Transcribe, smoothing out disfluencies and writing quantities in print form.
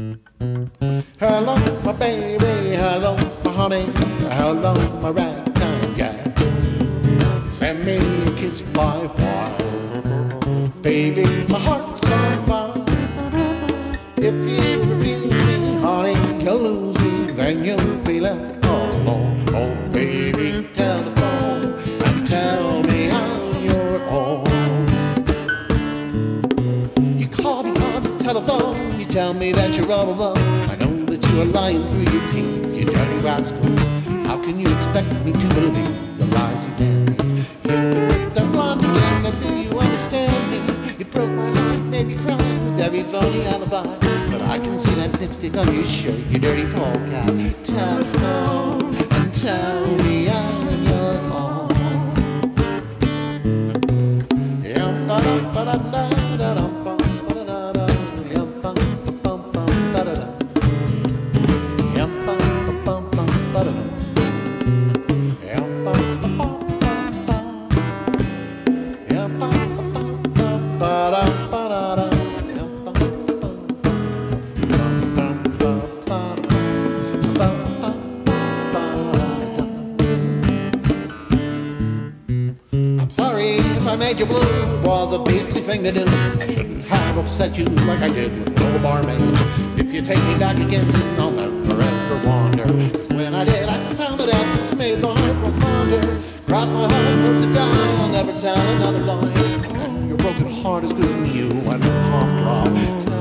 Hello, my baby, hello, my honey, hello, my ragtime gal. Send me a kiss by wire. Baby, my heart's on fire. If you refuse me, honey, you'll lose me, then you'll be left all alone. Oh, baby, telephone and tell me I'm your own. You call me on the telephone, you tell me that you're all alone. I know that you are lying through your teeth, you dirty rascal. How can you expect me to believe the lies you tell me? You've been ripped and blonde again, and do you understand me? You broke my heart, made me cry with every phony alibi. But I can see that lipstick on your shirt, you dirty polecat. Telephone and tell me I'm your own. I'm sorry if I made you blue, it was a beastly thing to do. I shouldn't have upset you like I did with no barmaid. If you take me back again, I'll never ever wander. 'Cause when I did, I found that absence made the heart grow fonder. Cross my heart, hope to die, I'll never tell another lie. And your broken heart is good as new, I know cough drop.